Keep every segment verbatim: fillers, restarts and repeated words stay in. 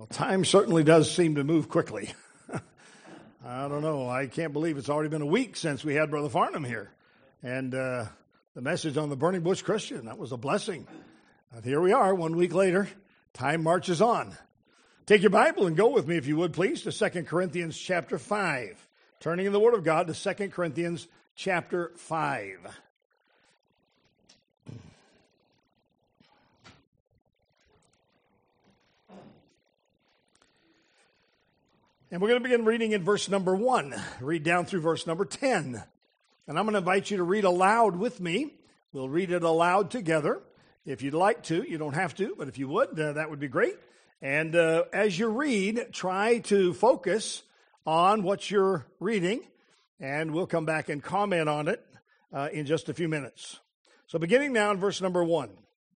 Well, time certainly does seem to move quickly. I don't know. I can't believe it's already been a week since we had Brother Farnham here. And uh, the message on the Burning Bush Christian, that was a blessing. And here we are, one week later. Time marches on. Take your Bible and go with me, if you would, please, to Second Corinthians chapter five. Turning in the Word of God to Second Corinthians chapter five. And we're going to begin reading in verse number one. Read down through verse number ten. And I'm going to invite you to read aloud with me. We'll read it aloud together. If you'd like to, you don't have to, but if you would, uh, that would be great. And uh, as you read, try to focus on what you're reading, and we'll come back and comment on it uh, in just a few minutes. So beginning now in verse number one.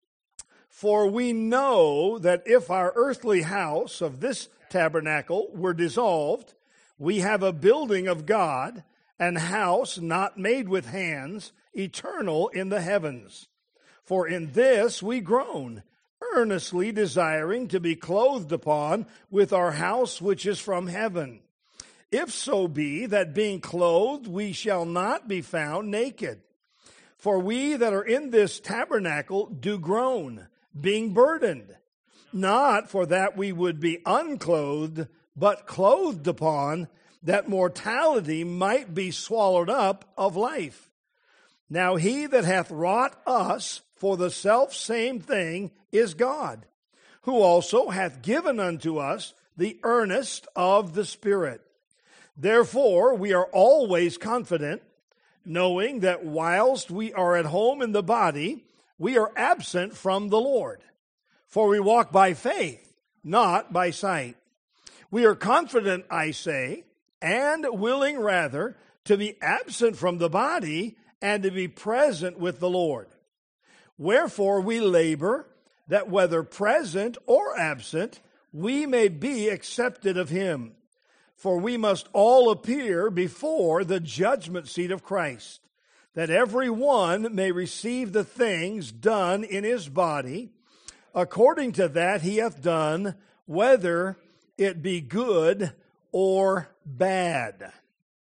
For we know that if our earthly house of this tabernacle were dissolved, we have a building of God, an house not made with hands, eternal in the heavens. For in this we groan, earnestly desiring to be clothed upon with our house which is from heaven. If so be that being clothed we shall not be found naked. For we that are in this tabernacle do groan, being burdened, not for that we would be unclothed, but clothed upon, that mortality might be swallowed up of life. Now he that hath wrought us for the selfsame thing is God, who also hath given unto us the earnest of the Spirit. Therefore we are always confident, knowing that whilst we are at home in the body, we are absent from the Lord. For we walk by faith, not by sight. We are confident, I say, and willing rather to be absent from the body and to be present with the Lord. Wherefore we labor, that whether present or absent, we may be accepted of him. For we must all appear before the judgment seat of Christ, that every one may receive the things done in his body, according to that he hath done, whether it be good or bad.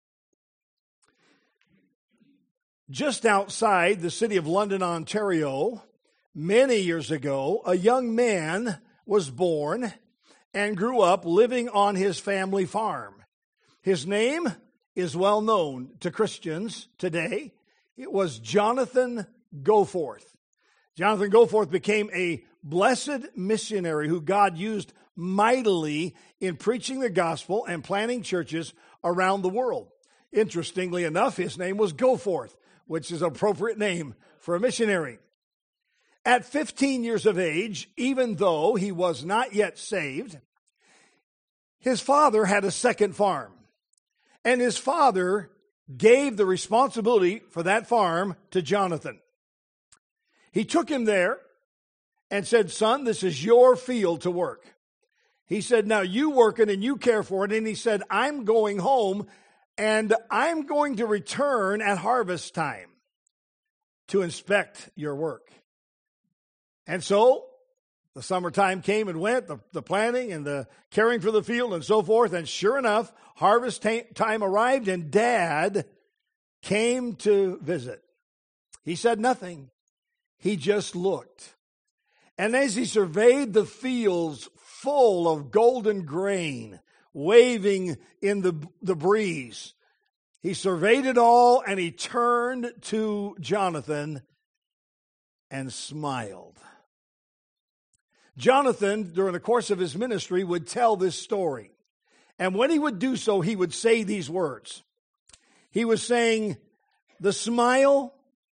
Just outside the city of London, Ontario, many years ago, a young man was born and grew up living on his family farm. His name is well known to Christians today. It was Jonathan Goforth. Jonathan Goforth became a blessed missionary who God used mightily in preaching the gospel and planting churches around the world. Interestingly enough, his name was Goforth, which is an appropriate name for a missionary. At fifteen years of age, even though he was not yet saved, his father had a second farm. And his father gave the responsibility for that farm to Jonathan. He took him there and said, son, this is your field to work. He said, now you work it and you care for it. And he said, I'm going home and I'm going to return at harvest time to inspect your work. And so the summertime came and went, the, the planting and the caring for the field and so forth. And sure enough, harvest t- time arrived and Dad came to visit. He said nothing. He just looked. And as he surveyed the fields full of golden grain, waving in the, the breeze, he surveyed it all and he turned to Jonathan and smiled. Jonathan, during the course of his ministry, would tell this story. And when he would do so, he would say these words. He was saying, the smile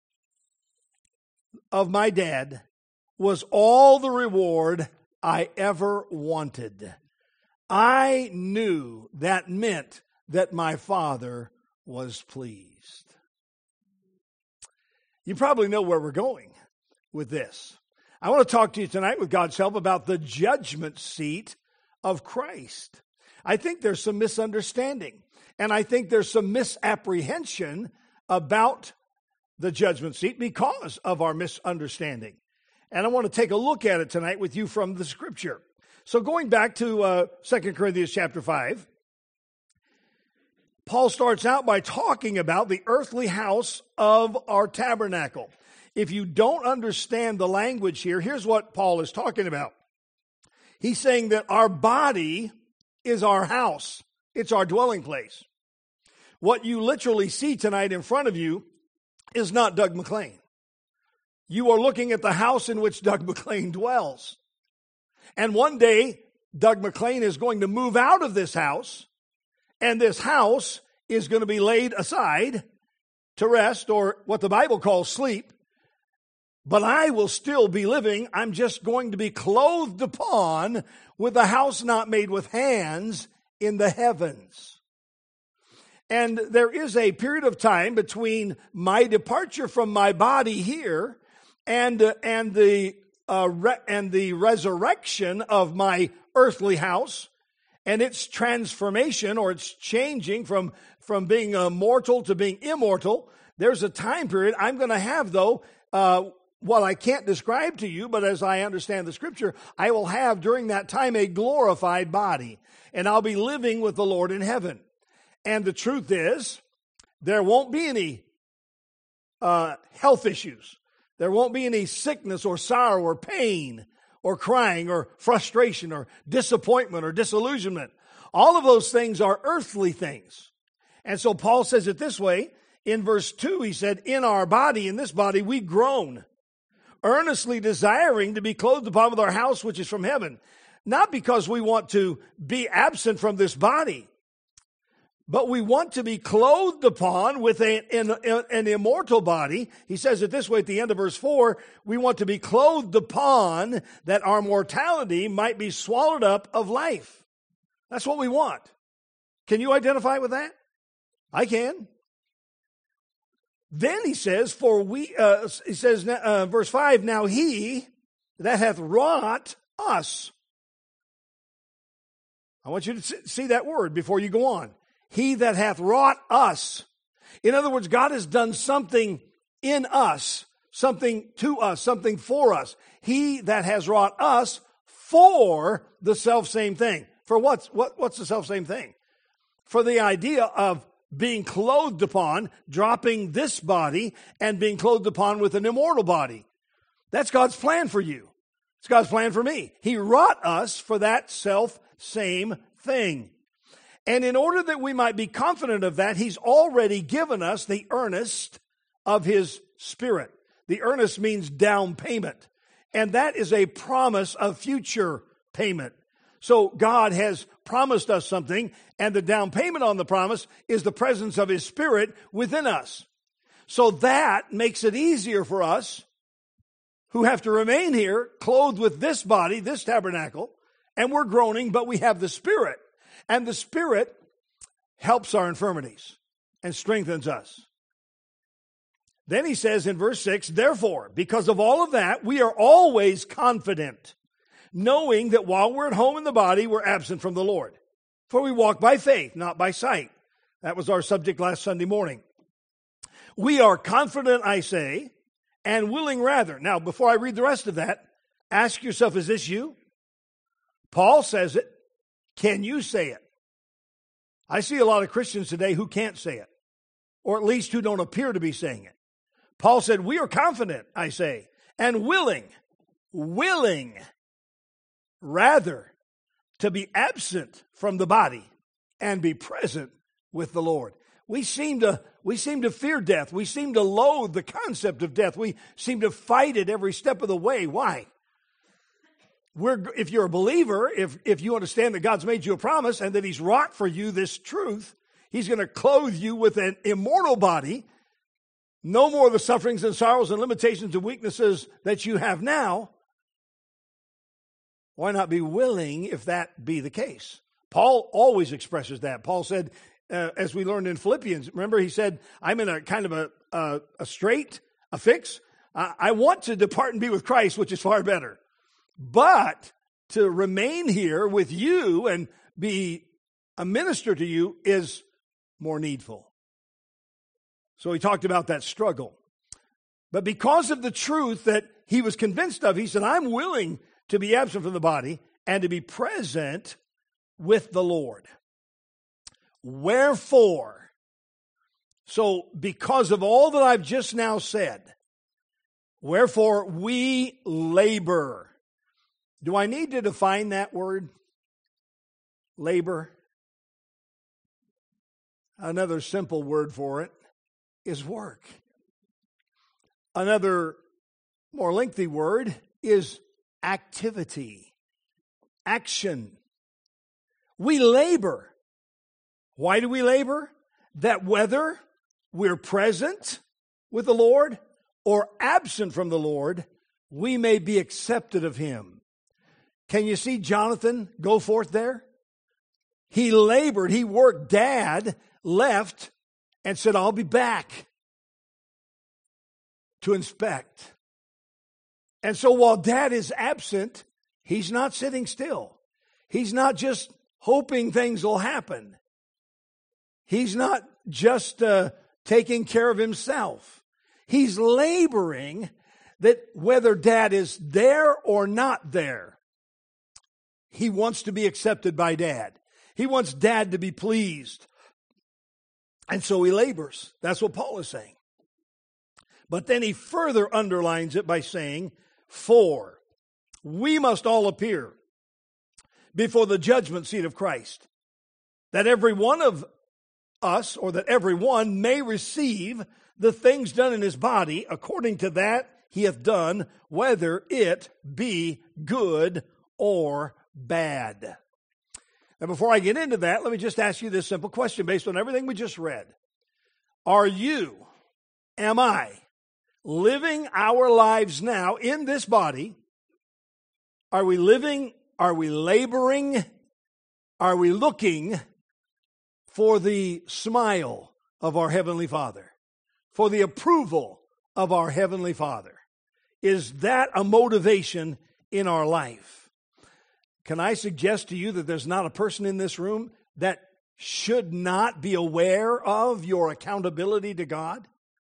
of my dad was all the reward I ever wanted. I knew that meant that my father was pleased. You probably know where we're going with this. I want to talk to you tonight, with God's help, about the judgment seat of Christ. I think there's some misunderstanding, and I think there's some misapprehension about the judgment seat because of our misunderstanding. And I want to take a look at it tonight with you from the Scripture. So going back to uh, Second Corinthians chapter five, Paul starts out by talking about the earthly house of our tabernacle. If you don't understand the language here, here's what Paul is talking about. He's saying that our body is our house. It's our dwelling place. What you literally see tonight in front of you is not Doug McLean. You are looking at the house in which Doug McLean dwells. And one day, Doug McLean is going to move out of this house, and this house is going to be laid aside to rest, or what the Bible calls sleep. But I will still be living. I'm just going to be clothed upon with a house not made with hands in the heavens. And there is a period of time between my departure from my body here and, uh, and, the, uh, re- and the resurrection of my earthly house and its transformation, or its changing from, from being uh, mortal to being immortal. There's a time period I'm going to have, though, uh, well, I can't describe to you, but as I understand the scripture, I will have during that time a glorified body, and I'll be living with the Lord in heaven. And the truth is, there won't be any uh, health issues. There won't be any sickness or sorrow or pain or crying or frustration or disappointment or disillusionment. All of those things are earthly things. And so Paul says it this way. In verse two, he said, in our body, in this body, we groan, earnestly desiring to be clothed upon with our house which is from heaven. Not because we want to be absent from this body, but we want to be clothed upon with a, an, an immortal body. He says it this way at the end of verse four, we want to be clothed upon that our mortality might be swallowed up of life. That's what we want. Can you identify with that? I can. Then he says, for we, uh, he says, uh, verse five, now he that hath wrought us. I want you to see that word before you go on. He that hath wrought us. In other words, God has done something in us, something to us, something for us. He that has wrought us for the selfsame thing. For what's, what, what's the selfsame thing? For the idea of being clothed upon, dropping this body, and being clothed upon with an immortal body. That's God's plan for you. It's God's plan for me. He wrought us for that self-same thing. And in order that we might be confident of that, He's already given us the earnest of His Spirit. The earnest means down payment. And that is a promise of future payment. So God has promised us something, and the down payment on the promise is the presence of His Spirit within us. So that makes it easier for us who have to remain here, clothed with this body, this tabernacle, and we're groaning, but we have the Spirit. And the Spirit helps our infirmities and strengthens us. Then he says in verse six, therefore, because of all of that, we are always confident, knowing that while we're at home in the body, we're absent from the Lord. For we walk by faith, not by sight. That was our subject last Sunday morning. We are confident, I say, and willing rather. Now, before I read the rest of that, ask yourself, is this you? Paul says it. Can you say it? I see a lot of Christians today who can't say it, or at least who don't appear to be saying it. Paul said, we are confident, I say, and willing, willing, rather, to be absent from the body and be present with the Lord. We seem to, we seem to fear death. We seem to loathe the concept of death. We seem to fight it every step of the way. Why? We're, if you're a believer, if, if you understand that God's made you a promise and that He's wrought for you this truth, He's going to clothe you with an immortal body. No more of the sufferings and sorrows and limitations and weaknesses that you have now. Why not be willing if that be the case? Paul always expresses that. Paul said, uh, as we learned in Philippians, remember he said, I'm in a kind of a, a, a strait, a fix. I, I want to depart and be with Christ, which is far better. But to remain here with you and be a minister to you is more needful. So he talked about that struggle. But because of the truth that he was convinced of, he said, I'm willing to be absent from the body and to be present with the Lord. Wherefore, so because of all that I've just now said, wherefore we labor. Do I need to define that word? Labor. Another simple word for it is work. Another more lengthy word is activity, action. We labor. Why do we labor? That whether we're present with the Lord or absent from the Lord, we may be accepted of Him. Can you see Jonathan go forth there? He labored, he worked. Dad left and said, I'll be back to inspect. And so while Dad is absent, he's not sitting still. He's not just hoping things will happen. He's not just uh, taking care of himself. He's laboring that whether Dad is there or not there, he wants to be accepted by Dad. He wants Dad to be pleased. And so he labors. That's what Paul is saying. But then he further underlines it by saying, for we must all appear before the judgment seat of Christ, that every one of us, or that every one may receive the things done in his body according to that he hath done, whether it be good or bad. Now, before I get into that, let me just ask you this simple question based on everything we just read. Are you, am I, living our lives now in this body? Are we living, are we laboring, are we looking for the smile of our Heavenly Father, for the approval of our Heavenly Father? Is that a motivation in our life? Can I suggest to you that there's not a person in this room that should not be aware of your accountability to God?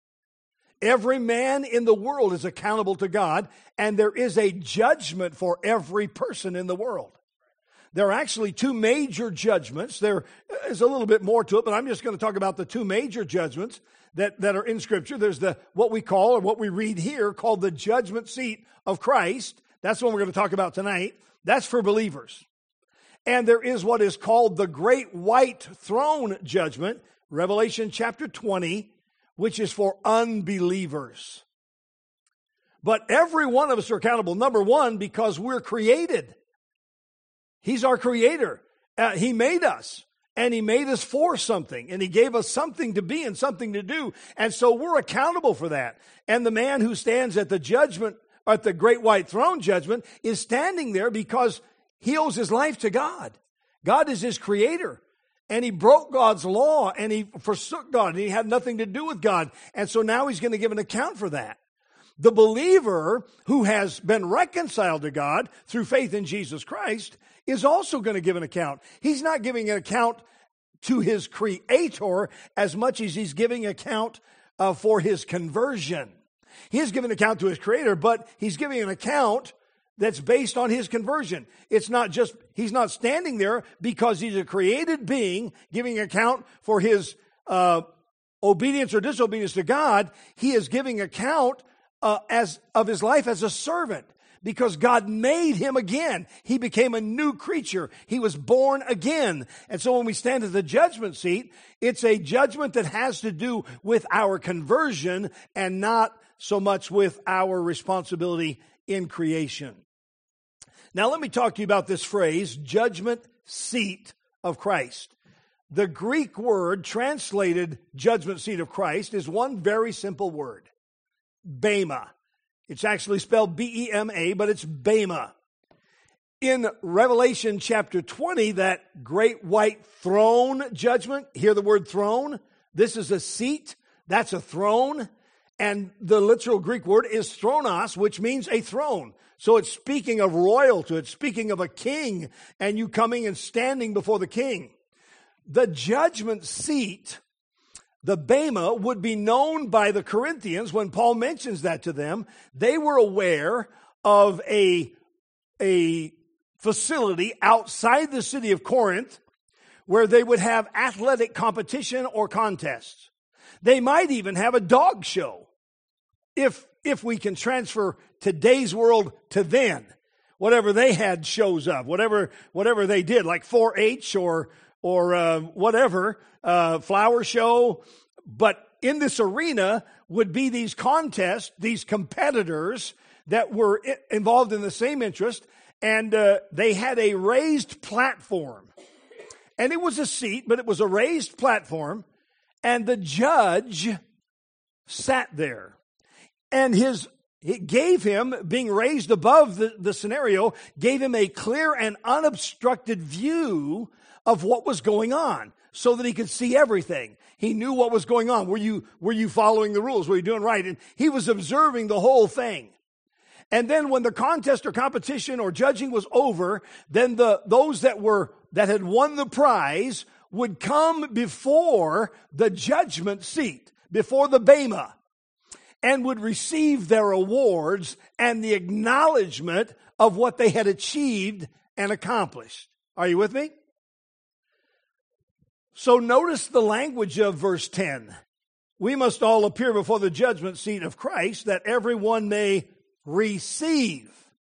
Every man in the world is accountable to God, and there is a judgment for every person in the world. There are actually two major judgments. There is a little bit more to it, but I'm just going to talk about the two major judgments that, that are in Scripture. There's the what we call, or what we read here, called the judgment seat of Christ. That's what we're going to talk about tonight. That's for believers. And there is what is called the great white throne judgment, Revelation chapter twenty, which is for unbelievers. But every one of us are accountable, number one, because we're created. He's our creator. Uh, he made us, and he made us for something, and he gave us something to be and something to do. And so we're accountable for that. And the man who stands at the judgment, at the great white throne judgment, is standing there because he owes his life to God. God is his creator. And he broke God's law, and he forsook God, and he had nothing to do with God. And so now he's going to give an account for that. The believer who has been reconciled to God through faith in Jesus Christ is also going to give an account. He's not giving an account to his creator as much as he's giving account uh, for his conversion. He is giving account to his creator, but he's giving an account that's based on his conversion. It's not just, he's not standing there because he's a created being giving account for his uh, obedience or disobedience to God. He is giving account uh, as of his life as a servant because God made him again. He became a new creature. He was born again. And so when we stand at the judgment seat, it's a judgment that has to do with our conversion and not so much with our responsibility in creation. Now let me talk to you about this phrase, judgment seat of Christ. The Greek word translated judgment seat of Christ is one very simple word, bema. It's actually spelled B E M A, but it's bema. In Revelation chapter twenty, that great white throne judgment, hear the word throne. This is a seat. That's a throne. And the literal Greek word is thronos, which means a throne. So it's speaking of royalty. It's speaking of a king and you coming and standing before the king. The judgment seat, the bema, would be known by the Corinthians when Paul mentions that to them. They were aware of a, a facility outside the city of Corinth where they would have athletic competition or contests. They might even have a dog show, if if we can transfer today's world to then. Whatever they had shows of, whatever whatever they did, like four H or or uh, whatever, uh, flower show. But in this arena would be these contests, these competitors that were involved in the same interest, and uh, they had a raised platform. And it was a seat, but it was a raised platform, and the judge sat there. And his it gave him, being raised above the, the scenario, gave him a clear and unobstructed view of what was going on so that he could see everything. He knew what was going on. Were you, were you following the rules? Were you doing right? And he was observing the whole thing. And then when the contest or competition or judging was over, then the those that were that had won the prize would come before the judgment seat, before the bema, and would receive their awards and the acknowledgement of what they had achieved and accomplished. Are you with me? So notice the language of verse ten. We must all appear before the judgment seat of Christ, that everyone may receive.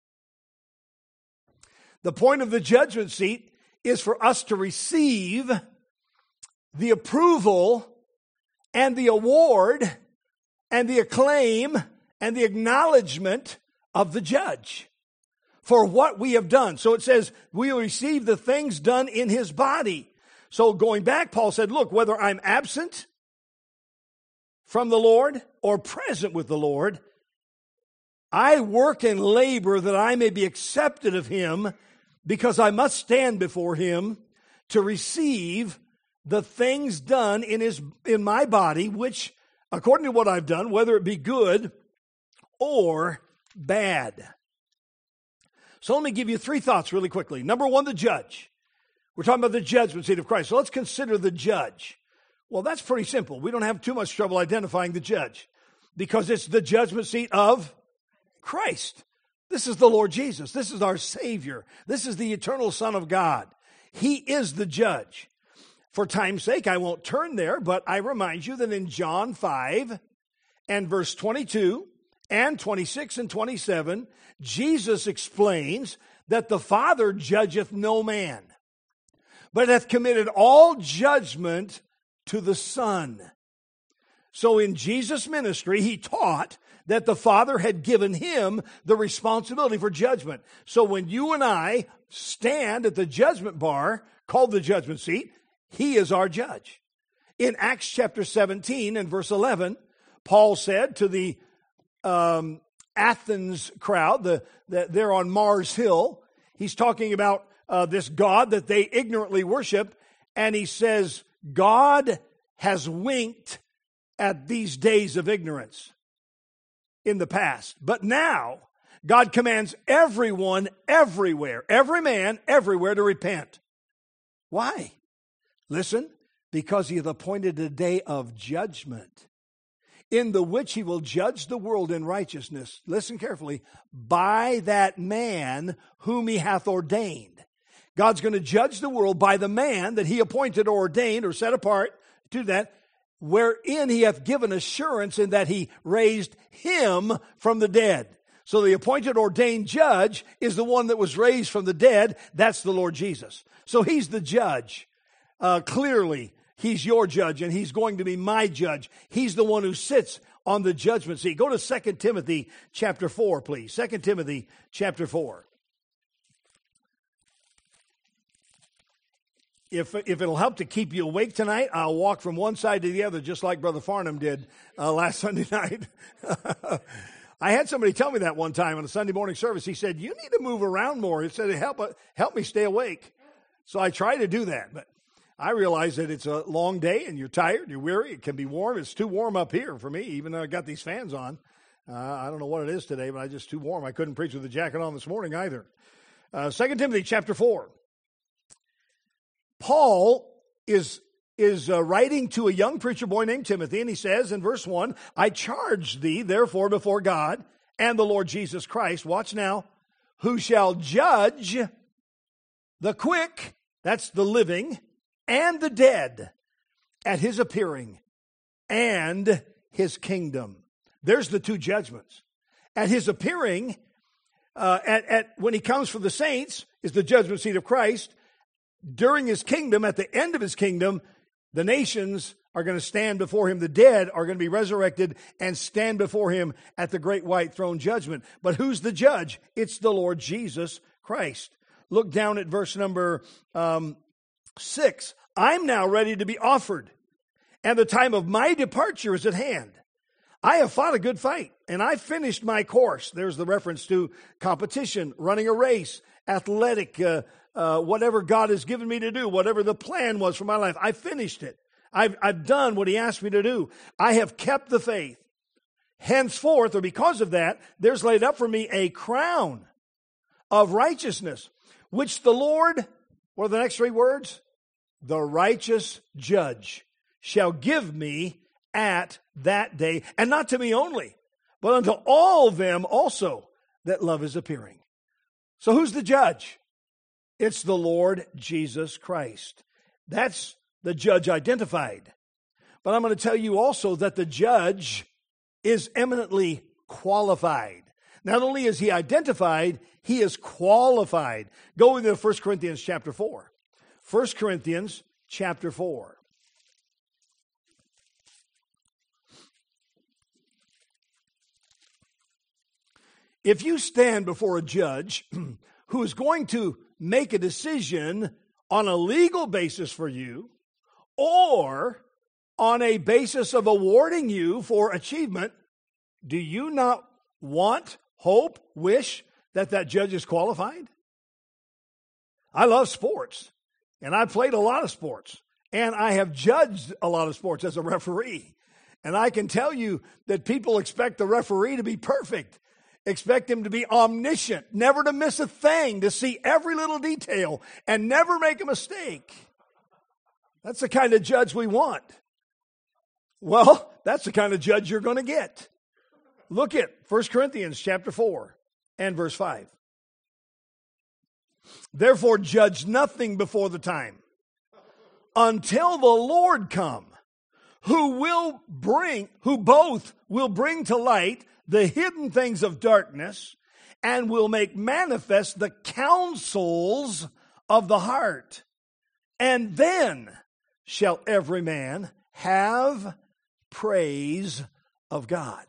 The point of the judgment seat is for us to receive the approval and the award and the acclaim and the acknowledgement of the judge for what we have done. So it says we will receive the things done in his body. So going back, Paul said, look, whether I'm absent from the Lord or present with the Lord, I work and labor that I may be accepted of him, because I must stand before him to receive the things done in his in my body, which, according to what I've done, whether it be good or bad. So let me give you three thoughts really quickly. Number one, the judge. We're talking about the judgment seat of Christ. So let's consider the judge. Well, that's pretty simple. We don't have too much trouble identifying the judge, because it's the judgment seat of Christ. This is the Lord Jesus. This is our Savior. This is the eternal Son of God. He is the judge. For time's sake, I won't turn there, but I remind you that in John five and verse twenty-two and twenty-six and twenty-seven, Jesus explains that the Father judgeth no man, but hath committed all judgment to the Son. So in Jesus' ministry, he taught that the Father had given him the responsibility for judgment. So when you and I stand at the judgment bar, called the judgment seat, he is our judge. In Acts chapter seventeen and verse eleven, Paul said to the um, Athens crowd, the, the, they're on Mars Hill, he's talking about uh, this God that they ignorantly worship, and he says, God has winked at these days of ignorance in the past. But now, God commands everyone everywhere, every man everywhere to repent. Why? Listen, because he hath appointed a day of judgment, in the which he will judge the world in righteousness. Listen carefully, by that man whom he hath ordained. God's going to judge the world by the man that he appointed or ordained or set apart to that, wherein he hath given assurance in that he raised him from the dead. So the appointed ordained judge is the one that was raised from the dead. That's the Lord Jesus. So he's the judge. Uh, clearly, he's your judge, and he's going to be my judge. He's the one who sits on the judgment seat. Go to Second Timothy chapter four, please. Second Timothy chapter four. If if it'll help to keep you awake tonight, I'll walk from one side to the other, just like Brother Farnham did uh, last Sunday night. I had somebody tell me that one time in a Sunday morning service. He said, you need to move around more. He said, help, help me stay awake. So I try to do that, but I realize that it's a long day and you're tired, you're weary, it can be warm. It's too warm up here for me, even though I got these fans on. Uh, I don't know what it is today, but I just too warm. I couldn't preach with the jacket on this morning either. Uh, Second Timothy chapter four. Paul is, is uh, writing to a young preacher boy named Timothy, and he says in verse one, I charge thee, therefore, before God and the Lord Jesus Christ, watch now, who shall judge the quick, that's the living, and the dead at his appearing and his kingdom. There's the two judgments. At his appearing, uh, at, at when he comes for the saints, is the judgment seat of Christ. During his kingdom, at the end of his kingdom, the nations are going to stand before him. The dead are going to be resurrected and stand before him at the great white throne judgment. But who's the judge? It's the Lord Jesus Christ. Look down at verse number um, six. I'm now ready to be offered, and the time of my departure is at hand. I have fought a good fight, and I finished my course. There's the reference to competition, running a race, athletic, uh, uh, whatever God has given me to do, whatever the plan was for my life. I finished it. I've, I've done what he asked me to do. I have kept the faith. Henceforth, or because of that, there's laid up for me a crown of righteousness, which the Lord, what are the next three words? The righteous judge shall give me at that day, and not to me only, but unto all them also that love is appearing. So who's the judge? It's the Lord Jesus Christ. That's the judge identified. But I'm going to tell you also that the judge is eminently qualified. Not only is he identified, he is qualified. Go with me to First Corinthians chapter four. First Corinthians chapter four. If you stand before a judge who is going to make a decision on a legal basis for you, or on a basis of awarding you for achievement, do you not want, hope, wish that that judge is qualified? I love sports, and I played a lot of sports, and I have judged a lot of sports as a referee. And I can tell you that people expect the referee to be perfect, expect him to be omniscient, never to miss a thing, to see every little detail, and never make a mistake. That's the kind of judge we want. Well, that's the kind of judge you're going to get. Look at First Corinthians chapter four and verse five. Therefore judge nothing before the time, until the Lord come, who will bring, who both will bring to light the hidden things of darkness, and will make manifest the counsels of the heart. And then shall every man have praise of God.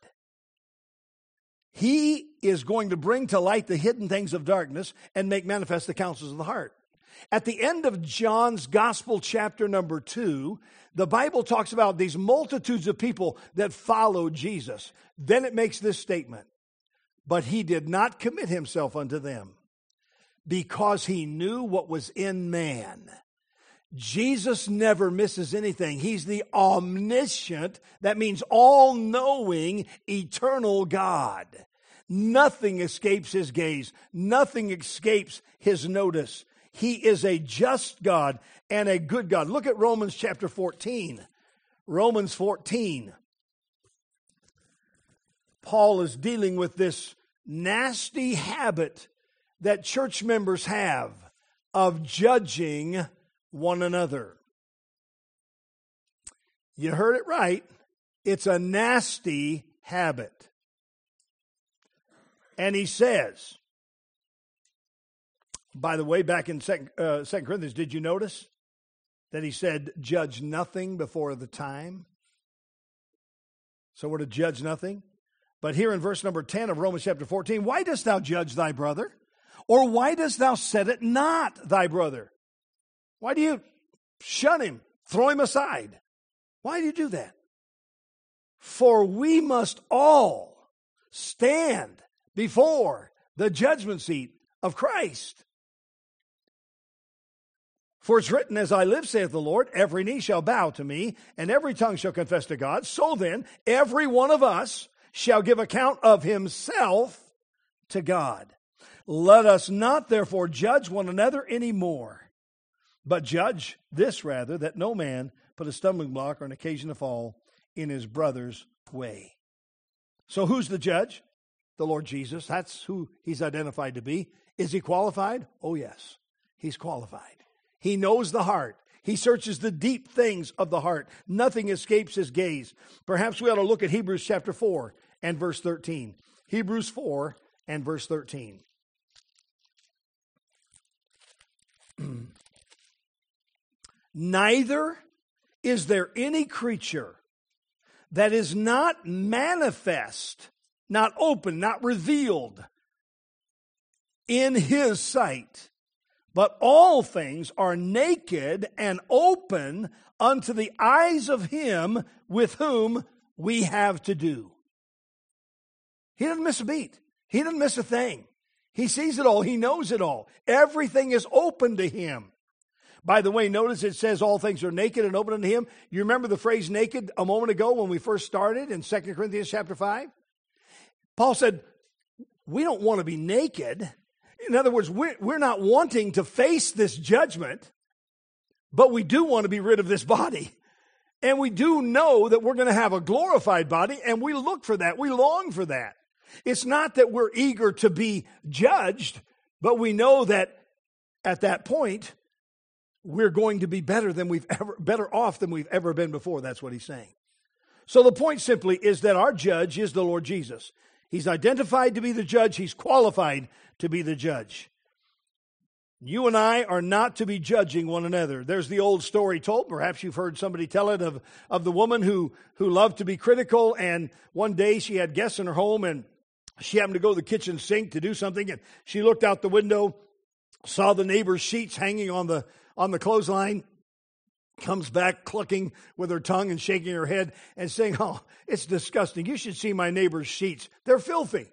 He is going to bring to light the hidden things of darkness and make manifest the counsels of the heart. At the end of John's Gospel, chapter number two, the Bible talks about these multitudes of people that followed Jesus. Then it makes this statement, but he did not commit himself unto them, because he knew what was in man. Jesus never misses anything. He's the omniscient, that means all-knowing, eternal God. Nothing escapes his gaze. Nothing escapes his notice. He is a just God and a good God. Look at Romans chapter fourteen. Romans fourteen. Paul is dealing with this nasty habit that church members have of judging one another. You heard it right. It's a nasty habit. And he says, by the way, back in Second uh, Corinthians, did you notice that he said, judge nothing before the time? So we're to judge nothing. But here in verse number ten of Romans chapter fourteen, why dost thou judge thy brother? Or why dost thou set it not thy brother? Why do you shun him, throw him aside? Why do you do that? For we must all stand before the judgment seat of Christ. For it's written, as I live, saith the Lord, every knee shall bow to me, and every tongue shall confess to God. So then, every one of us shall give account of himself to God. Let us not therefore judge one another anymore, but judge this rather, that no man put a stumbling block or an occasion to fall in his brother's way. So who's the judge? The Lord Jesus. That's who he's identified to be. Is he qualified? Oh, yes. He's qualified. He knows the heart. He searches the deep things of the heart. Nothing escapes his gaze. Perhaps we ought to look at Hebrews chapter four and verse thirteen. Hebrews four and verse thirteen. Neither is there any creature that is not manifest, not open, not revealed in his sight. But all things are naked and open unto the eyes of him with whom we have to do. He doesn't miss a beat. He doesn't miss a thing. He sees it all. He knows it all. Everything is open to him. By the way, notice it says all things are naked and open unto him. You remember the phrase naked a moment ago when we first started in Second Corinthians chapter five? Paul said, we don't want to be naked. In other words, we're, we're not wanting to face this judgment, but we do want to be rid of this body. And we do know that we're going to have a glorified body, and we look for that. We long for that. It's not that we're eager to be judged, but we know that at that point, we're going to be better than we've ever, better off than we've ever been before. That's what he's saying. So the point simply is that our judge is the Lord Jesus. He's identified to be the judge. He's qualified to be the judge. You and I are not to be judging one another. There's the old story told. Perhaps you've heard somebody tell it of, of the woman who, who loved to be critical. And one day she had guests in her home and she happened to go to the kitchen sink to do something. And she looked out the window, saw the neighbor's sheets hanging on the, on the clothesline, comes back clucking with her tongue and shaking her head and saying, oh, it's disgusting. You should see my neighbor's sheets. They're filthy.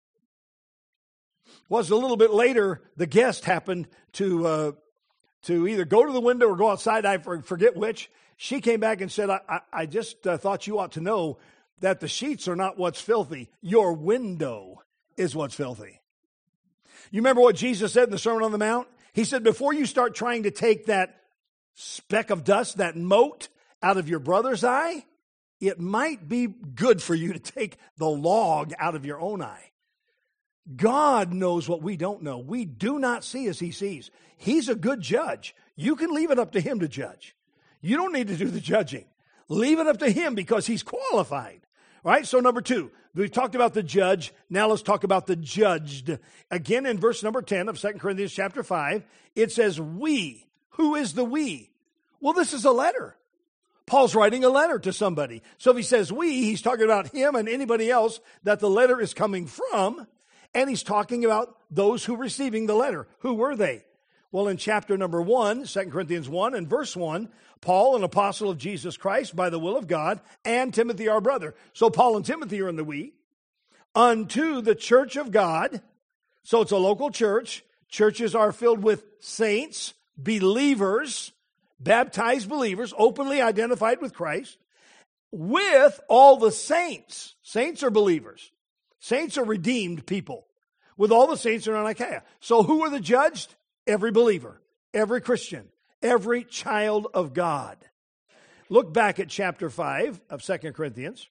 Was a little bit later, the guest happened to uh, to either go to the window or go outside. I forget which. She came back and said, I, I, I just uh, thought you ought to know that the sheets are not what's filthy. Your window is what's filthy. You remember what Jesus said in the Sermon on the Mount? He said, before you start trying to take that speck of dust, that mote out of your brother's eye, it might be good for you to take the log out of your own eye. God knows what we don't know. We do not see as he sees. He's a good judge. You can leave it up to him to judge. You don't need to do the judging. Leave it up to him because he's qualified. All right, so number two, we've talked about the judge. Now let's talk about the judged. Again, in verse number ten of Second Corinthians chapter five, it says, we. Who is the we? Well, this is a letter. Paul's writing a letter to somebody. So if he says we, he's talking about him and anybody else that the letter is coming from. And he's talking about those who are receiving the letter. Who were they? Well, in chapter number one, Second Corinthians one and verse one, Paul, an apostle of Jesus Christ by the will of God, and Timothy, our brother. So Paul and Timothy are in the we. Unto the church of God. So it's a local church. Churches are filled with saints, believers, baptized believers, openly identified with Christ, with all the saints. Saints are believers. Saints are redeemed people, with all the saints around Achaia. So who are the judged? Every believer, every Christian, every child of God. Look back at chapter five of Second Corinthians.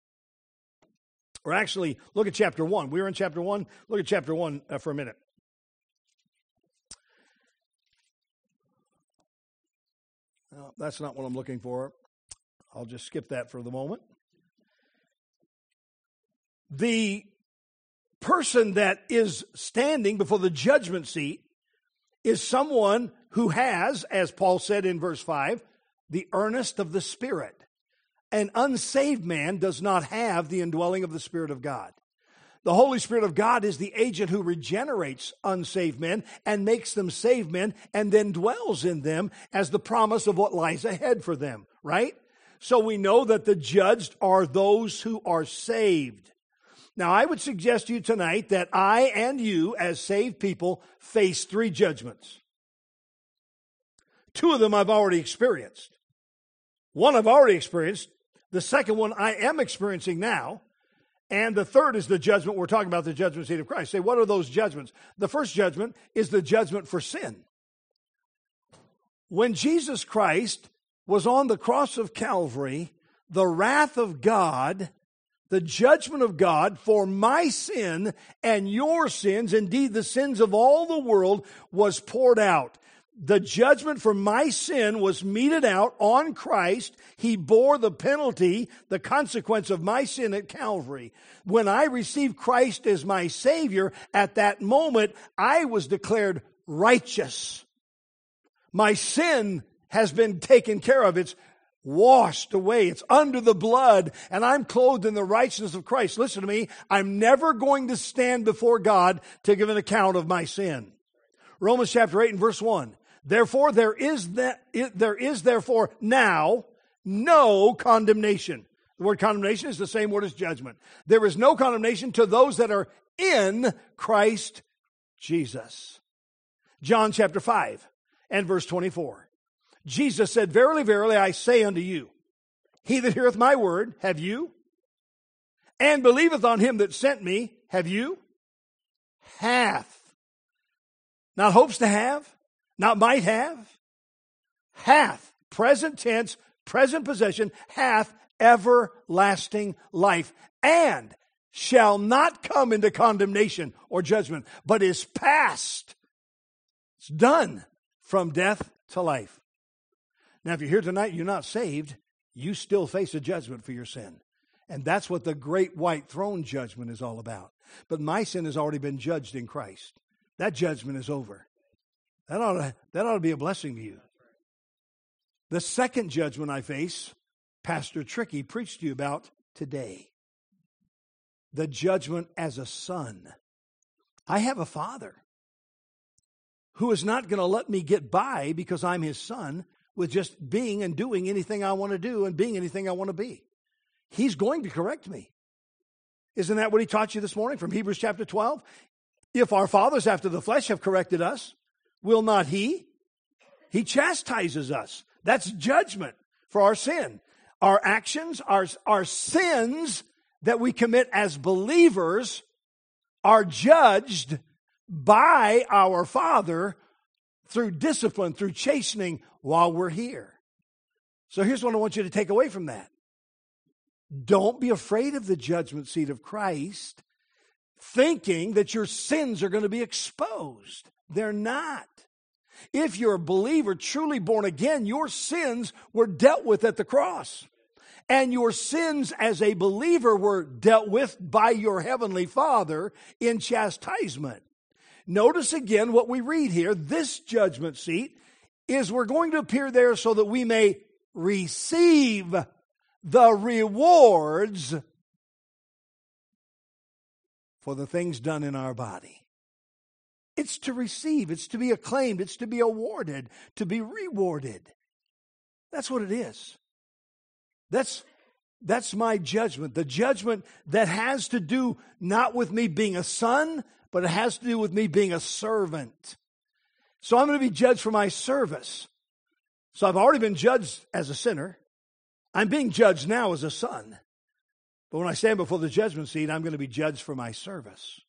Or actually, look at chapter one. We were in chapter one. Look at chapter one uh, for a minute. No, that's not what I'm looking for. I'll just skip that for the moment. The person that is standing before the judgment seat is someone who has, as Paul said in verse five, the earnest of the Spirit. An unsaved man does not have the indwelling of the Spirit of God. The Holy Spirit of God is the agent who regenerates unsaved men and makes them saved men and then dwells in them as the promise of what lies ahead for them, right? So we know that the judged are those who are saved. Now, I would suggest to you tonight that I and you, as saved people, face three judgments. Two of them I've already experienced. One I've already experienced. The second one I am experiencing now. And the third is the judgment we're talking about, the judgment seat of Christ. Say, what are those judgments? The first judgment is the judgment for sin. When Jesus Christ was on the cross of Calvary, the wrath of God, the judgment of God for my sin and your sins, indeed the sins of all the world, was poured out. The judgment for my sin was meted out on Christ. He bore the penalty, the consequence of my sin at Calvary. When I received Christ as my Savior, at that moment, I was declared righteous. My sin has been taken care of. It's washed away. It's under the blood, and I'm clothed in the righteousness of Christ. Listen to me. I'm never going to stand before God to give an account of my sin. Romans chapter eight and verse one. Therefore, there is that, there is therefore now no condemnation. The word condemnation is the same word as judgment. There is no condemnation to those that are in Christ Jesus. John chapter five and verse twenty-four. Jesus said, Verily, verily, I say unto you, he that heareth my word, have you? And believeth on him that sent me, have you? Hath. Not hopes to have. Not might have, hath, present tense, present possession, hath everlasting life, and shall not come into condemnation or judgment, but is passed. It's done from death to life. Now, if you're here tonight, you're not saved, you still face a judgment for your sin. And that's what the great white throne judgment is all about. But my sin has already been judged in Christ. That judgment is over. That ought to, that ought to be a blessing to you. The second judgment I face, Pastor Tricky preached to you about today. The judgment as a son. I have a father who is not going to let me get by because I'm his son with just being and doing anything I want to do and being anything I want to be. He's going to correct me. Isn't that what he taught you this morning from Hebrews chapter twelve? If our fathers after the flesh have corrected us, will not he? He chastises us. That's judgment for our sin. Our actions, our, our sins that we commit as believers are judged by our Father through discipline, through chastening while we're here. So here's what I want you to take away from that. Don't be afraid of the judgment seat of Christ, thinking that your sins are going to be exposed. They're not. If you're a believer, truly born again, your sins were dealt with at the cross. And your sins as a believer were dealt with by your heavenly Father in chastisement. Notice again what we read here. This judgment seat is we're going to appear there so that we may receive the rewards for the things done in our body. It's to receive, it's to be acclaimed, it's to be awarded, to be rewarded. That's what it is. That's, that's my judgment. The judgment that has to do not with me being a son, but it has to do with me being a servant. So I'm going to be judged for my service. So I've already been judged as a sinner. I'm being judged now as a son. But when I stand before the judgment seat, I'm going to be judged for my service.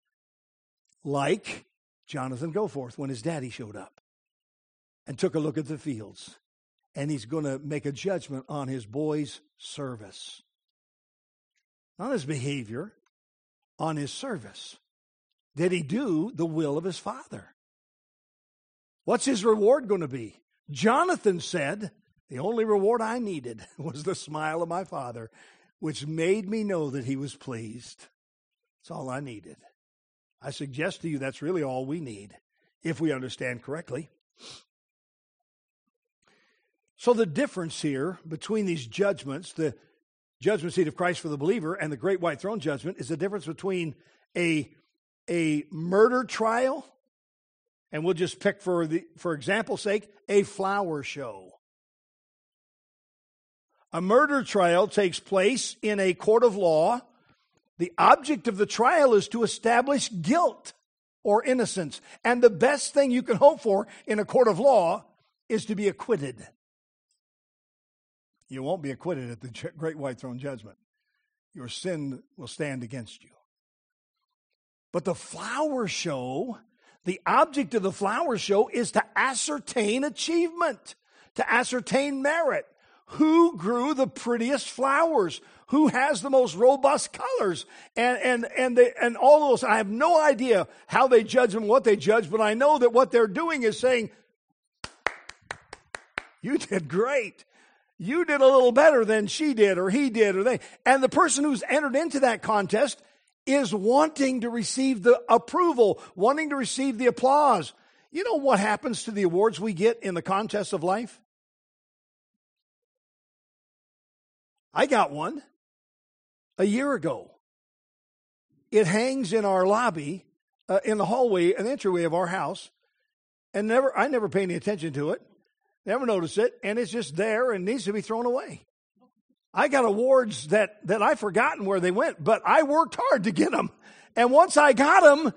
Like Jonathan Goforth when his daddy showed up and took a look at the fields. And he's going to make a judgment on his boy's service. Not his behavior, on his service. Did he do the will of his father? What's his reward going to be? Jonathan said, the only reward I needed was the smile of my father, which made me know that he was pleased. That's all I needed. I suggest to you that's really all we need, if we understand correctly. So the difference here between these judgments, the judgment seat of Christ for the believer and the great white throne judgment, is the difference between a, a murder trial, and we'll just pick for the for example's sake, a flower show. A murder trial takes place in a court of law. The object of the trial is to establish guilt or innocence. And the best thing you can hope for in a court of law is to be acquitted. You won't be acquitted at the great white throne judgment. Your sin will stand against you. But the flower show, the object of the flower show is to ascertain achievement, to ascertain merit. Who grew the prettiest flowers? Who has the most robust colors? And and and they, and all those. I have no idea how they judge them, what they judge, but I know that what they're doing is saying, You did great. You did a little better than she did or he did or they. And the person who's entered into that contest is wanting to receive the approval, wanting to receive the applause. You know what happens to the awards we get in the contest of life? I got one a year ago. It hangs in our lobby, uh, in the hallway, an entryway of our house, and never I never pay any attention to it, never notice it, and it's just there and needs to be thrown away. I got awards that, that I've forgotten where they went, but I worked hard to get them. And once I got them,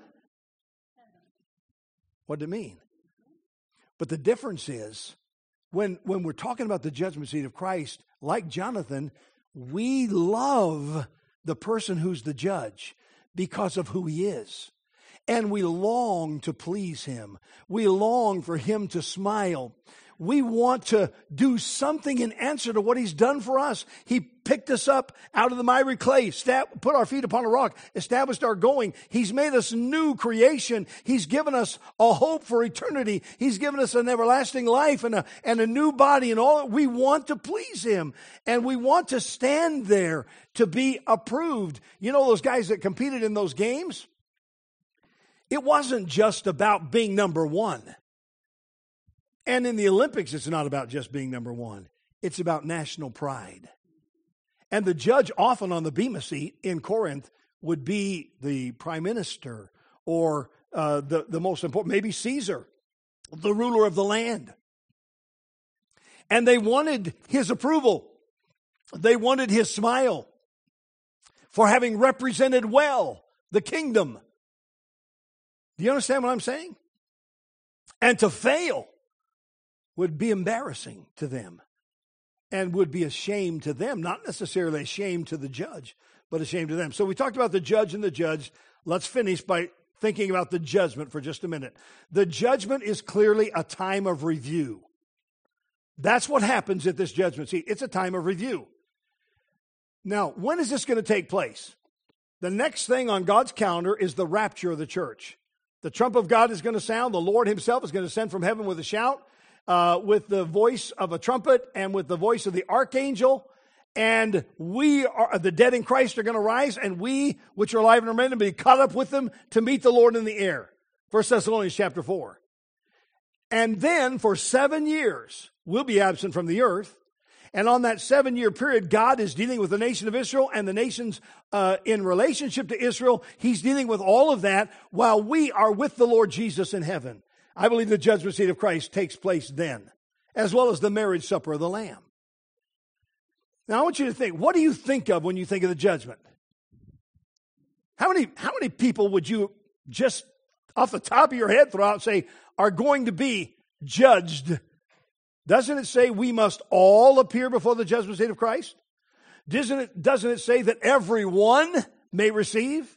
what did it mean? But the difference is, when, when we're talking about the judgment seat of Christ, like Jonathan, we love the person who's the judge because of who he is. And we long to please him. We long for him to smile. We want to do something in answer to what he's done for us. He picked us up out of the miry clay, stab, put our feet upon a rock, established our going. He's made us new creation. He's given us a hope for eternity. He's given us an everlasting life and a, and a new body and all. We want to please him, and we want to stand there to be approved. You know those guys that competed in those games? It wasn't just about being number one. And in the Olympics, it's not about just being number one. It's about national pride. And the judge often on the bema seat in Corinth would be the prime minister or uh, the, the most important, maybe Caesar, the ruler of the land. And they wanted his approval. They wanted his smile for having represented well the kingdom. Do you understand what I'm saying? And to fail would be embarrassing to them and would be a shame to them, not necessarily a shame to the judge, but a shame to them. So we talked about the judge and the judge. Let's finish by thinking about the judgment for just a minute. The judgment is clearly a time of review. That's what happens at this judgment seat. It's a time of review. Now, when is this going to take place? The next thing on God's calendar is the rapture of the church. The trump of God is going to sound. The Lord himself is going to descend from heaven with a shout. Uh, with the voice of a trumpet and with the voice of the archangel, and we are the dead in Christ are going to rise, and we which are alive and remain will be caught up with them to meet the Lord in the air. First Thessalonians chapter four. And then for seven years we'll be absent from the earth, and on that seven-year period, God is dealing with the nation of Israel and the nations uh, in relationship to Israel. He's dealing with all of that while we are with the Lord Jesus in heaven. I believe the judgment seat of Christ takes place then, as well as the marriage supper of the Lamb. Now, I want you to think, what do you think of when you think of the judgment? How many, how many people would you just off the top of your head throw out and say are going to be judged? Doesn't it say we must all appear before the judgment seat of Christ? Doesn't it, doesn't it say that everyone may receive?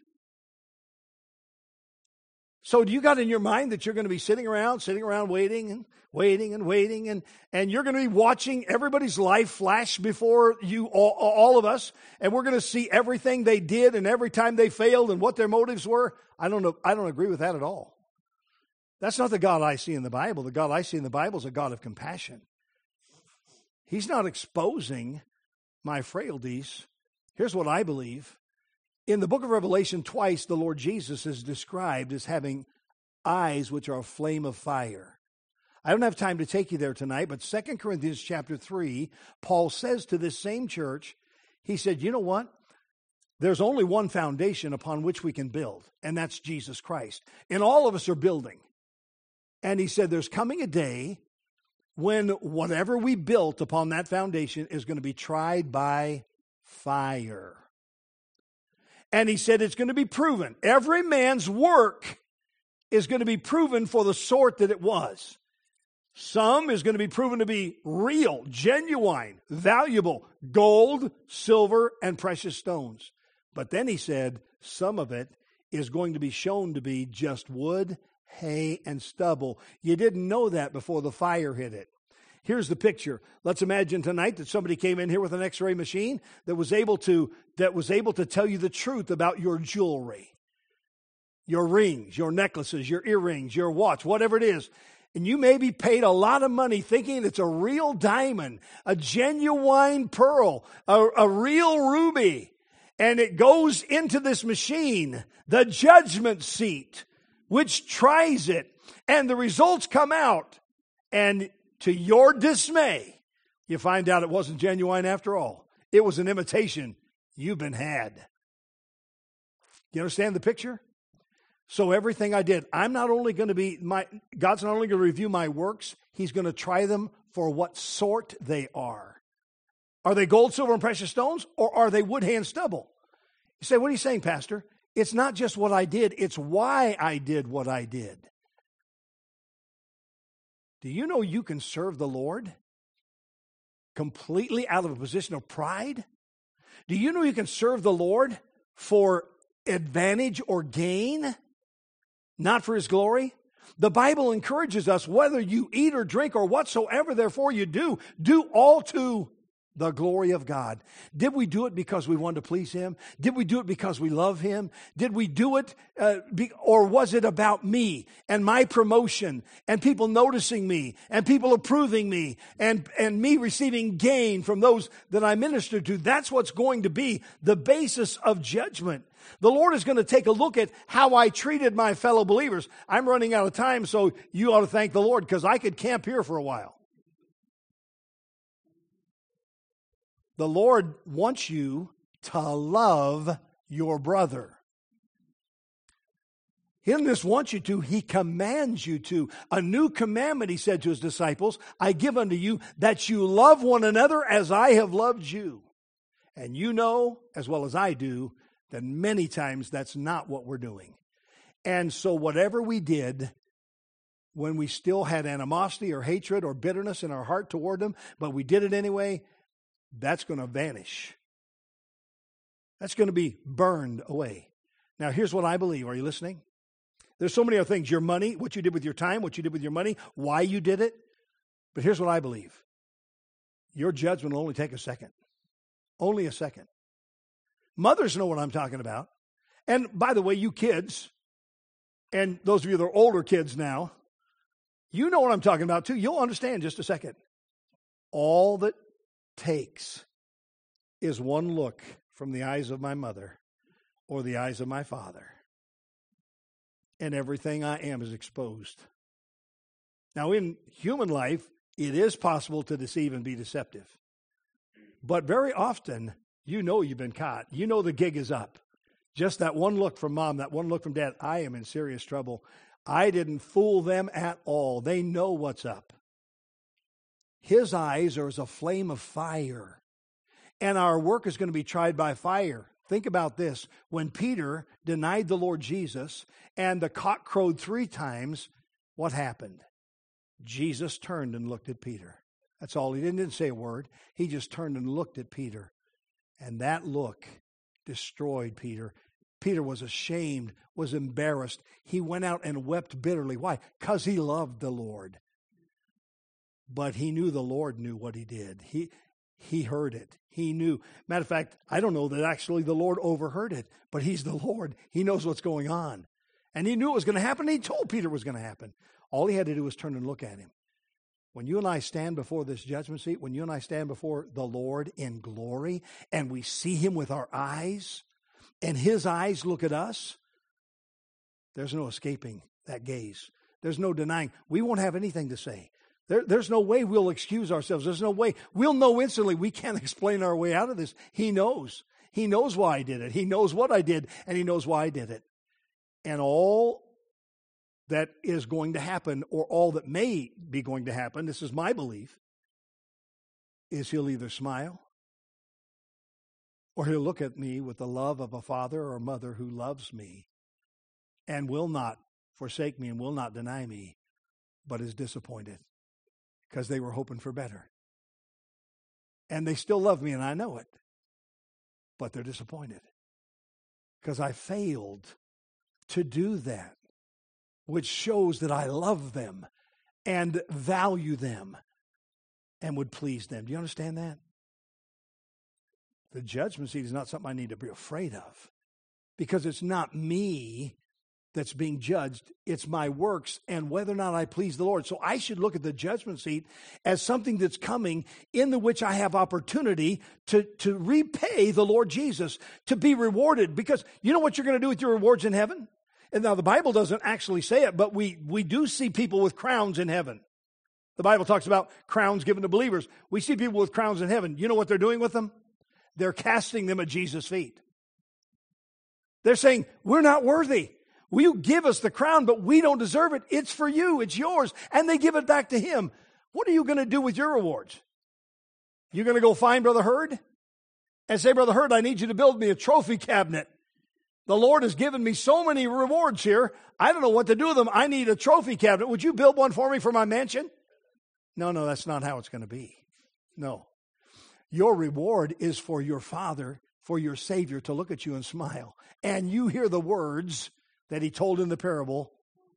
So do you got in your mind that you're going to be sitting around, sitting around waiting and waiting and waiting, and, and you're going to be watching everybody's life flash before you, all, all of us, and we're going to see everything they did and every time they failed and what their motives were? I don't know. I don't agree with that at all. That's not the God I see in the Bible. The God I see in the Bible is a God of compassion. He's not exposing my frailties. Here's what I believe. In the book of Revelation, twice the Lord Jesus is described as having eyes which are a flame of fire. I don't have time to take you there tonight, but Second Corinthians chapter three, Paul says to this same church, he said, you know what? There's only one foundation upon which we can build, and that's Jesus Christ. And all of us are building. And he said, there's coming a day when whatever we built upon that foundation is going to be tried by fire. And he said it's going to be proven. Every man's work is going to be proven for the sort that it was. Some is going to be proven to be real, genuine, valuable, gold, silver, and precious stones. But then he said some of it is going to be shown to be just wood, hay, and stubble. You didn't know that before the fire hit it. Here's the picture. Let's imagine tonight that somebody came in here with an x-ray machine that was able to that was able to tell you the truth about your jewelry, your rings, your necklaces, your earrings, your watch, whatever it is. And you maybe paid a lot of money thinking it's a real diamond, a genuine pearl, a, a real ruby. And it goes into this machine, the judgment seat, which tries it. And the results come out. And to your dismay, you find out it wasn't genuine after all. It was an imitation. You've been had. You understand the picture? So everything I did, I'm not only going to be, my God's not only going to review my works, He's going to try them for what sort they are. Are they gold, silver, and precious stones, or are they wood, hay, and stubble? You say, what are you saying, Pastor? It's not just what I did, it's why I did what I did. Do you know you can serve the Lord completely out of a position of pride? Do you know you can serve the Lord for advantage or gain? Not for His glory. The Bible encourages us, whether you eat or drink or whatsoever, therefore you do, do all to the glory of God. Did we do it because we wanted to please Him? Did we do it because we love Him? Did we do it, uh, be, or was it about me and my promotion and people noticing me and people approving me and, and me receiving gain from those that I ministered to? That's what's going to be the basis of judgment. The Lord is going to take a look at how I treated my fellow believers. I'm running out of time, so you ought to thank the Lord, because I could camp here for a while. The Lord wants you to love your brother. He doesn't just want you to, He commands you to. A new commandment, He said to His disciples, I give unto you that you love one another as I have loved you. And you know, as well as I do, that many times that's not what we're doing. And so whatever we did when we still had animosity or hatred or bitterness in our heart toward them, but we did it anyway, that's going to vanish. That's going to be burned away. Now, here's what I believe. Are you listening? There's so many other things. Your money, what you did with your time, what you did with your money, why you did it. But here's what I believe. Your judgment will only take a second. Only a second. Mothers know what I'm talking about. And by the way, you kids, and those of you that are older kids now, you know what I'm talking about too. You'll understand in just a second. All that takes is one look from the eyes of my mother or the eyes of my father, and everything I am is exposed. Now, in human life, it is possible to deceive and be deceptive. But very often, you know you've been caught. You know the gig is up. Just that one look from mom, that one look from dad, I am in serious trouble. I didn't fool them at all. They know what's up. His eyes are as a flame of fire. And our work is going to be tried by fire. Think about this. When Peter denied the Lord Jesus and the cock crowed three times, what happened? Jesus turned and looked at Peter. That's all. He didn't, didn't say a word. He just turned and looked at Peter. And that look destroyed Peter. Peter was ashamed, was embarrassed. He went out and wept bitterly. Why? Because he loved the Lord. But he knew the Lord knew what he did. He he heard it. He knew. Matter of fact, I don't know that actually the Lord overheard it, but He's the Lord. He knows what's going on. And He knew it was going to happen. He told Peter it was going to happen. All he had to do was turn and look at him. When you and I stand before this judgment seat, when you and I stand before the Lord in glory, and we see Him with our eyes, and His eyes look at us, there's no escaping that gaze. There's no denying. We won't have anything to say. There, there's no way we'll excuse ourselves. There's no way. We'll know instantly we can't explain our way out of this. He knows. He knows why I did it. He knows what I did, and He knows why I did it. And all that is going to happen, or all that may be going to happen, this is my belief, is He'll either smile or He'll look at me with the love of a father or a mother who loves me and will not forsake me and will not deny me, but is disappointed because they were hoping for better. And they still love me, and I know it, but they're disappointed because I failed to do that, which shows that I love them and value them and would please them. Do you understand that? The judgment seat is not something I need to be afraid of, because it's not me that's being judged. It's my works and whether or not I please the Lord. So I should look at the judgment seat as something that's coming in the which I have opportunity to, to repay the Lord Jesus, to be rewarded. Because you know what you're going to do with your rewards in heaven? And now the Bible doesn't actually say it, but we, we do see people with crowns in heaven. The Bible talks about crowns given to believers. We see people with crowns in heaven. You know what they're doing with them? They're casting them at Jesus' feet. They're saying, we're not worthy. Will you give us the crown, but we don't deserve it. It's for you. It's yours. And they give it back to him. What are you going to do with your rewards? You're going to go find Brother Hurd and say, Brother Hurd, I need you to build me a trophy cabinet. The Lord has given me so many rewards here. I don't know what to do with them. I need a trophy cabinet. Would you build one for me for my mansion? No, no, that's not how it's going to be. No. Your reward is for your Father, for your Savior to look at you and smile. And you hear the words that he told in the parable.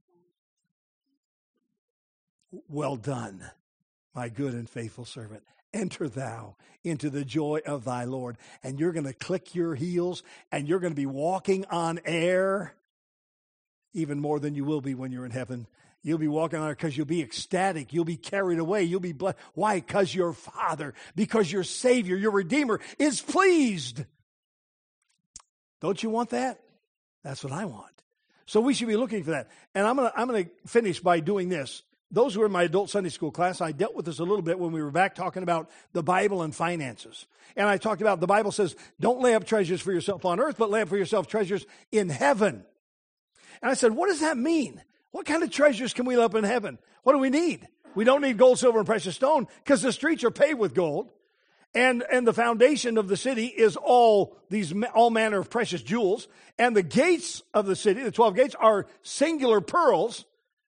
Well done, my good and faithful servant. Enter thou into the joy of thy Lord. And you're going to click your heels and you're going to be walking on air even more than you will be when you're in heaven. You'll be walking on air because you'll be ecstatic. You'll be carried away. You'll be blessed. Why? Because your Father, because your Savior, your Redeemer is pleased. Don't you want that? That's what I want. So we should be looking for that. And I'm going to I'm going to finish by doing this. Those who were in my adult Sunday school class, I dealt with this a little bit when we were back talking about the Bible and finances. And I talked about the Bible says, don't lay up treasures for yourself on earth, but lay up for yourself treasures in heaven. And I said, what does that mean? What kind of treasures can we lay up in heaven? What do we need? We don't need gold, silver, and precious stone because the streets are paved with gold. And, and the foundation of the city is all these, all manner of precious jewels. And the gates of the city, the twelve gates, are singular pearls.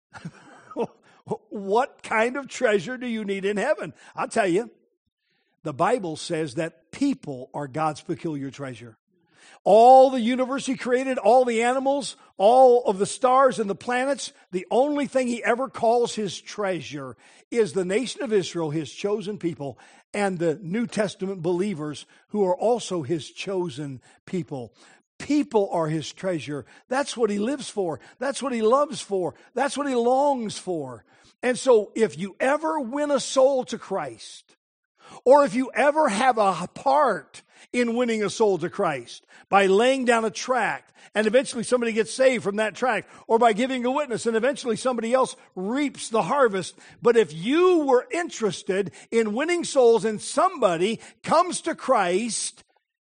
What kind of treasure do you need in heaven? I'll tell you, the Bible says that people are God's peculiar treasure. All the universe he created, all the animals, all of the stars and the planets, the only thing he ever calls his treasure is the nation of Israel, his chosen people, and the New Testament believers who are also his chosen people. People are his treasure. That's what he lives for. That's what he loves for. That's what he longs for. And so if you ever win a soul to Christ, or if you ever have a part in winning a soul to Christ by laying down a tract and eventually somebody gets saved from that tract, or by giving a witness and eventually somebody else reaps the harvest. But if you were interested in winning souls and somebody comes to Christ,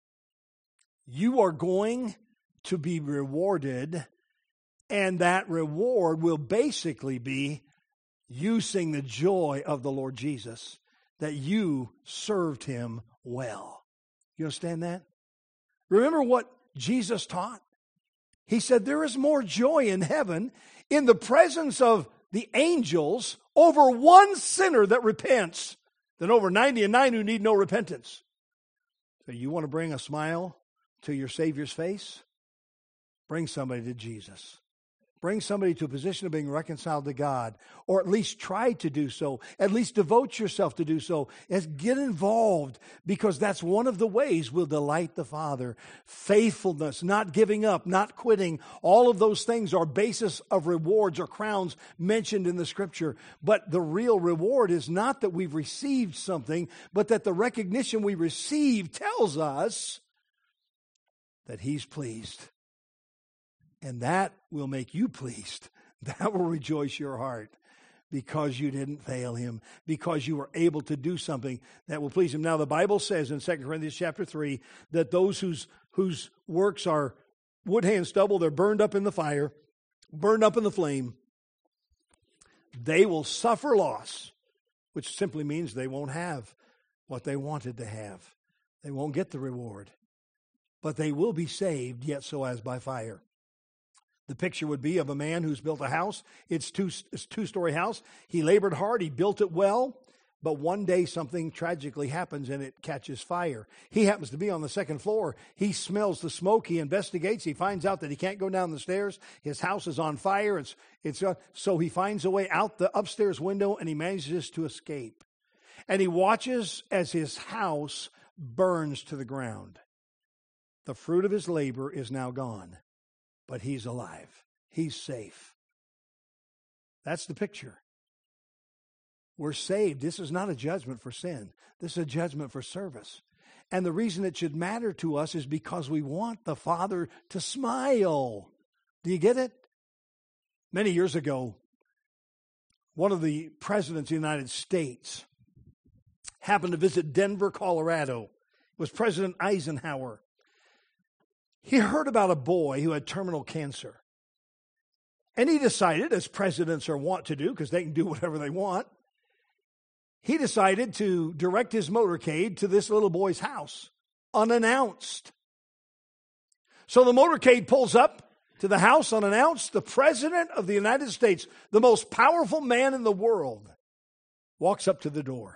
you are going to be rewarded, and that reward will basically be you sing the joy of the Lord Jesus, that you served him well. You understand that? Remember what Jesus taught? He said there is more joy in heaven in the presence of the angels over one sinner that repents than over ninety and nine who need no repentance. So you want to bring a smile to your Savior's face? Bring somebody to Jesus. Bring somebody to a position of being reconciled to God, or at least try to do so. At least devote yourself to do so. As get involved, because that's one of the ways we'll delight the Father. Faithfulness, not giving up, not quitting. All of those things are basis of rewards or crowns mentioned in the Scripture. But the real reward is not that we've received something, but that the recognition we receive tells us that He's pleased. And that will make you pleased. That will rejoice your heart because you didn't fail him, because you were able to do something that will please him. Now, the Bible says in Second Corinthians chapter three that those whose, whose works are wood, hay, and stubble, they're burned up in the fire, burned up in the flame, they will suffer loss, which simply means they won't have what they wanted to have. They won't get the reward, but they will be saved, yet so as by fire. The picture would be of a man who's built a house. It's two, it's a two-story house. He labored hard. He built it well. But one day something tragically happens and it catches fire. He happens to be on the second floor. He smells the smoke. He investigates. He finds out that he can't go down the stairs. His house is on fire. It's, it's, uh, so he finds a way out the upstairs window and he manages to escape. And he watches as his house burns to the ground. The fruit of his labor is now gone. But he's alive. he's safe. That's the picture. We're saved. This is not a judgment for sin. This is a judgment for service. And the reason it should matter to us is because we want the Father to smile. Do you get it? Many years ago, one of the presidents of the United States happened to visit Denver, Colorado. It was President Eisenhower. He heard about a boy who had terminal cancer. And he decided, as presidents are wont to do, because they can do whatever they want, he decided to direct his motorcade to this little boy's house, unannounced. So the motorcade pulls up to the house unannounced. The President of the United States, the most powerful man in the world, walks up to the door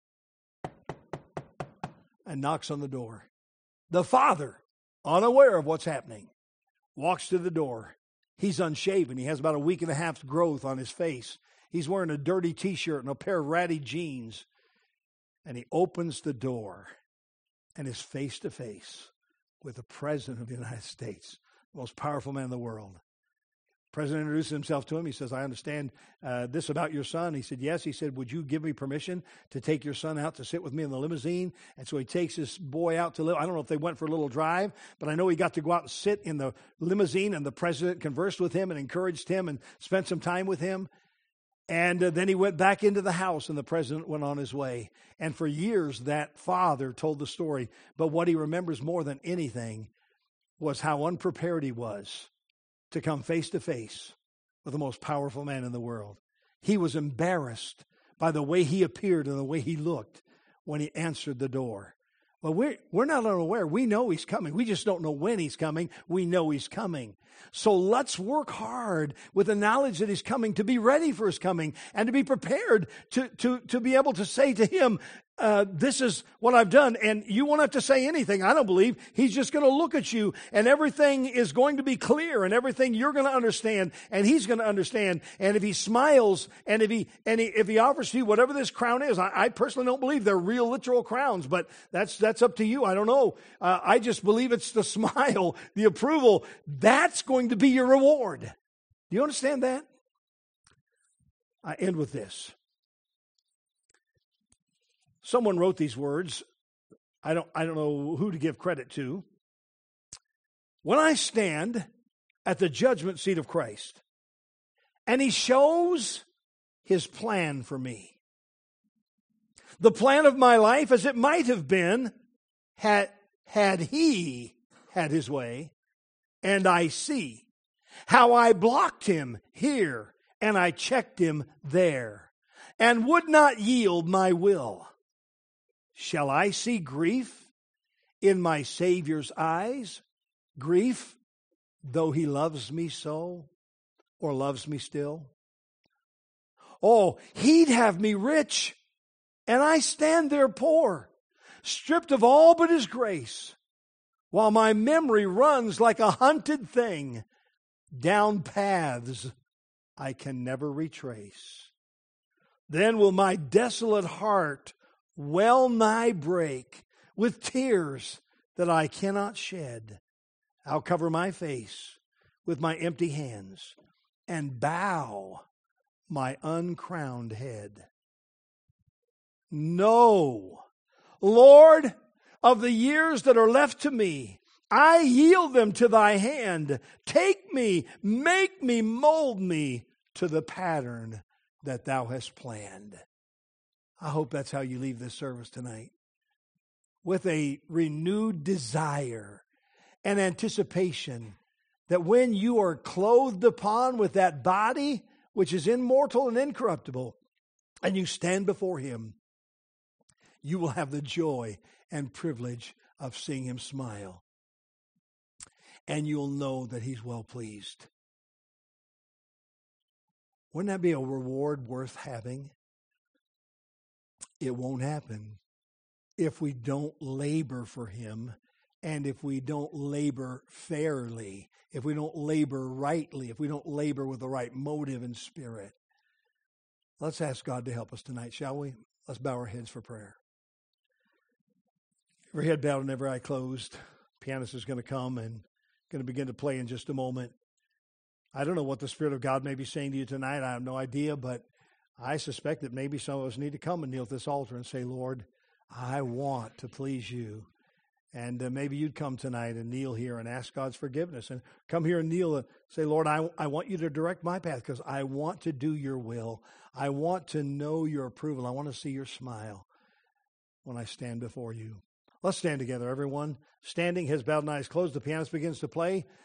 and knocks on the door. The father, unaware of what's happening, walks to the door. He's unshaven. He has about a week and a half's growth on his face. He's wearing a dirty T-shirt and a pair of ratty jeans. And he opens the door and is face to face with the President of the United States, the most powerful man in the world. The President introduces himself to him. He says, I understand uh, this about your son. He said, yes. He said, would you give me permission to take your son out to sit with me in the limousine? And so he takes this boy out to live. I don't know if they went for a little drive, but I know he got to go out and sit in the limousine, and the President conversed with him and encouraged him and spent some time with him. And uh, then he went back into the house, and the President went on his way. And for years, that father told the story. But what he remembers more than anything was how unprepared he was to come face to face with the most powerful man in the world. He was embarrassed by the way he appeared and the way he looked when he answered the door. Well, we're, we're not unaware. We know he's coming. We just don't know when he's coming. We know he's coming. So let's work hard with the knowledge that he's coming, to be ready for his coming and to be prepared to, to, to be able to say to him, uh, this is what I've done. And you won't have to say anything, I don't believe. He's just going to look at you, and everything is going to be clear, and everything you're going to understand, and he's going to understand. And if he smiles, and if he and he, if he offers to you whatever this crown is, I, I personally don't believe they're real literal crowns, but that's that's up to you. I don't know. Uh, I just believe it's the smile, the approval. That's going to be your reward. Do you understand that? I end with this. Someone wrote these words. I don't, I don't know who to give credit to. When I stand at the judgment seat of Christ, and he shows his plan for me, the plan of my life as it might have been had, had he had his way, and I see how I blocked him here and I checked him there and would not yield my will. Shall I see grief in my Savior's eyes? Grief, though he loves me so, or loves me still? Oh, he'd have me rich, and I stand there poor, stripped of all but his grace, while my memory runs like a hunted thing down paths I can never retrace. Then will my desolate heart well nigh break with tears that I cannot shed. I'll cover my face with my empty hands and bow my uncrowned head. No, Lord, of the years that are left to me, I yield them to thy hand. Take me, make me, mold me to the pattern that thou hast planned. I hope that's how you leave this service tonight, with a renewed desire and anticipation that when you are clothed upon with that body, which is immortal and incorruptible, and you stand before him, you will have the joy and privilege of seeing him smile. And you'll know that he's well pleased. Wouldn't that be a reward worth having? It won't happen if we don't labor for him, and if we don't labor fairly, if we don't labor rightly, if we don't labor with the right motive and spirit. Let's ask God to help us tonight, shall we? Let's bow our heads for prayer. Every head bowed and every eye closed. Pianist is going to come and going to begin to play in just a moment. I don't know what the Spirit of God may be saying to you tonight. I have no idea, but I suspect that maybe some of us need to come and kneel at this altar and say, Lord, I want to please you. And uh, maybe you'd come tonight and kneel here and ask God's forgiveness. And come here and kneel and say, Lord, I, I want you to direct my path because I want to do your will. I want to know your approval. I want to see your smile when I stand before you. Let's stand together, everyone. Standing, heads bowed and eyes closed. The pianist begins to play.